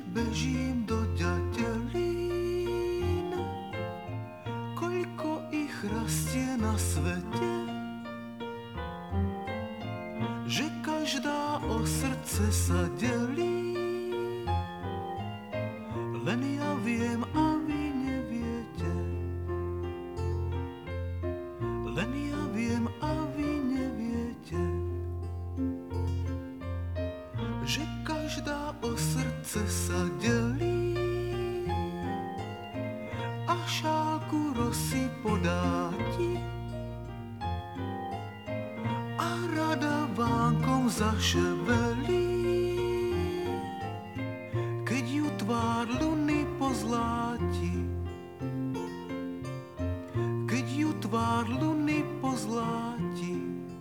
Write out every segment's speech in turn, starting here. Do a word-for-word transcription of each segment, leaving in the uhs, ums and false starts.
bežím do ďatelín, koľko ich rastie na svete, že každá o srdce sa delí. Len ja viem a vy neviete, len ja viem a vy neviete, že každá o srdce sa delí a šálku rosy podá ti a rada vánkom zaševelí, keď ju tvár luny pozláti, keď ju tvár luny pozláti.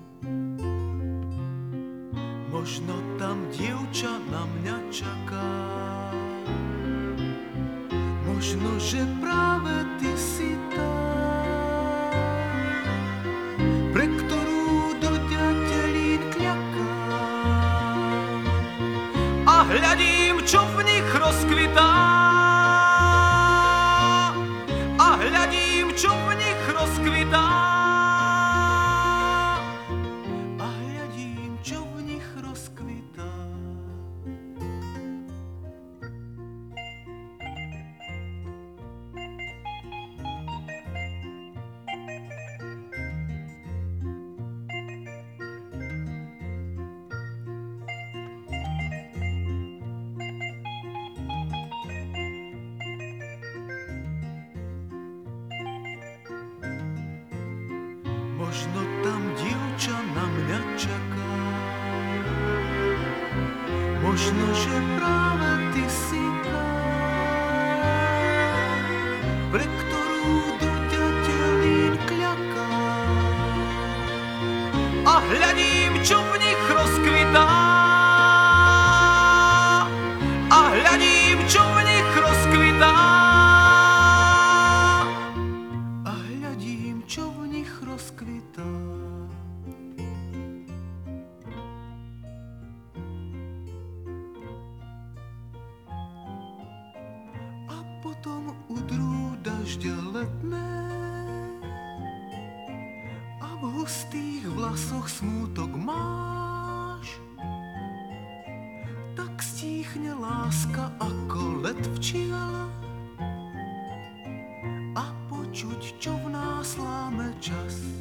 Možno tam dievča na mňa čaká, možno, že práve ty si tá, pre ktorú do ďatelín kľaká. A hľadím, čo v nich rozkvitá, a hľadím, čo v nich rozkvitá. Možno tam dievča na mňa čaká, možno, že práve ty si tá, pre ktorú do ďatelín kľaká. A hľadím, čo v nich rozkvitá, a hľadím, čo v nich rozkvitá. Rozkvitá. A potom udrú dažďa letné a v hustých vlasoch smútok máš, tak stíchne láska ako let včiel a počuť, čo v nás láme čas.